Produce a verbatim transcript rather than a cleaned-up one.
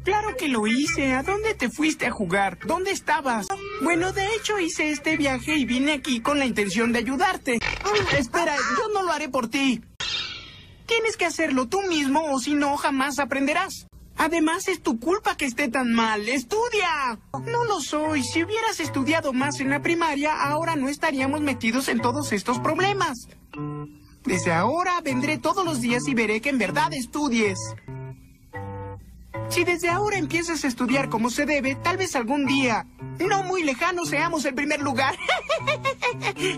Claro que lo hice. ¿A dónde te fuiste a jugar? ¿Dónde estabas? Bueno, de hecho hice este viaje y vine aquí con la intención de ayudarte. Espera, yo no lo haré por ti. Tienes que hacerlo tú mismo o si no, jamás aprenderás. Además, es tu culpa que esté tan mal. ¡Estudia! No lo soy. Si hubieras estudiado más en la primaria, ahora no estaríamos metidos en todos estos problemas. Desde ahora vendré todos los días y veré que en verdad estudies. Si desde ahora empiezas a estudiar como se debe, tal vez algún día, no muy lejano, seamos el primer lugar.